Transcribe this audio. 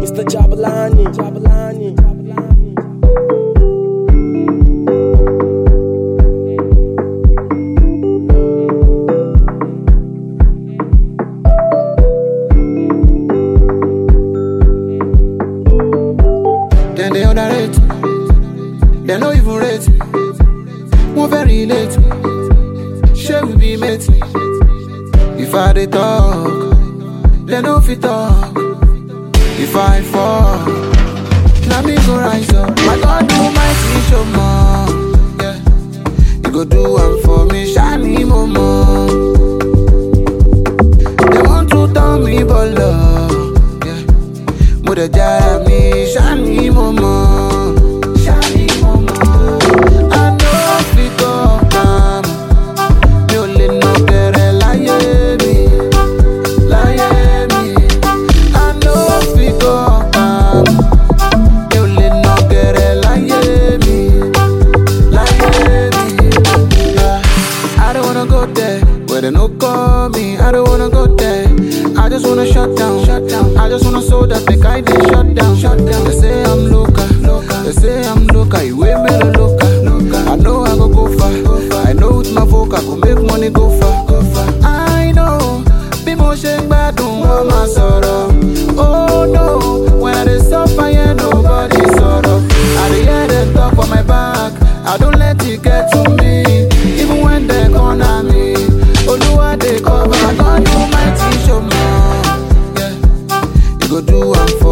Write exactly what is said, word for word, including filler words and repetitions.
Mister Jabulani, Jabulani, Jabulani. Then they underrate, they no even rate. Won't very late, shall we be mate? If I dey talk, they no fit talk. If I fall, now me go rise up. My God do my show more, yeah. You go do one for me, shiny momo. They want to tell me bolo, yeah. Muda jara me, shiny momo, shiny momo. I know fit up, um, me only no kere lie me, lie me. I know fit up, um, me only no kere lie me, lie me. Yeah. I don't wanna go there, where they no call me. I don't wanna go there. I just wanna shut down, shut down. I just wanna so that make I dey shut down, shut down. They say I'm loca, loca. They say I'm loca. You way me loca, loca. I know I go go far, go far. I know with my vocal go make money go far, go far. I know, be more shake bad don't want my sorrow. Oh no, when I dey suffer, yeah nobody sorrow. I dey hear them talk on my back. I don't let it get to me, even when they corner me. Oluwa dey cover, I don't do my t-shirt more. Yeah, you go do one.